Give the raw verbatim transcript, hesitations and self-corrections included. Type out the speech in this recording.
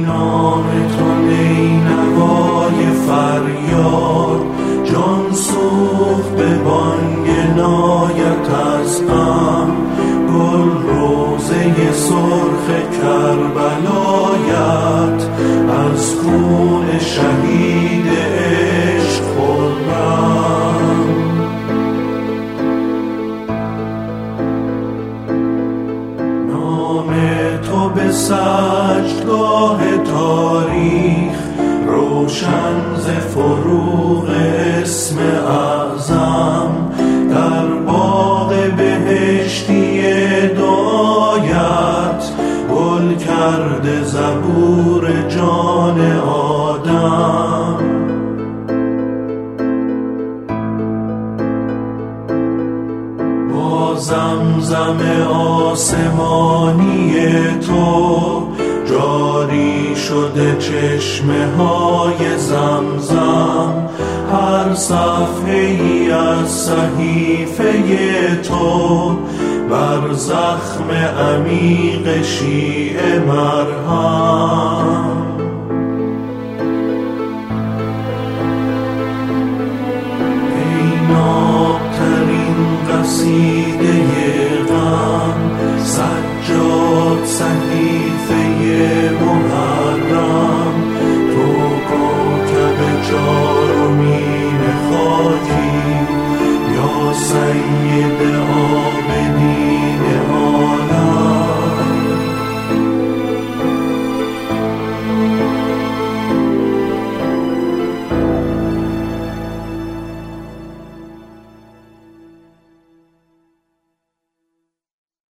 نام تو نینوای فریاد، جان سوخت به بانگ نایت از غم. گل روزه سرخ کربلایت، از خون شهید عشق خرم. نام تو به سجدگاه تاریخ، روشن ز فروغ اسم اعظم. در باغ بهشتی دعایت، گل کرده زبور جان آدم. با زمزم آسمانی تو، جاری شده چشمه های زمزم. هر صفحه ای از صحیفه تو، بر زخم عمیق شیء مرهم.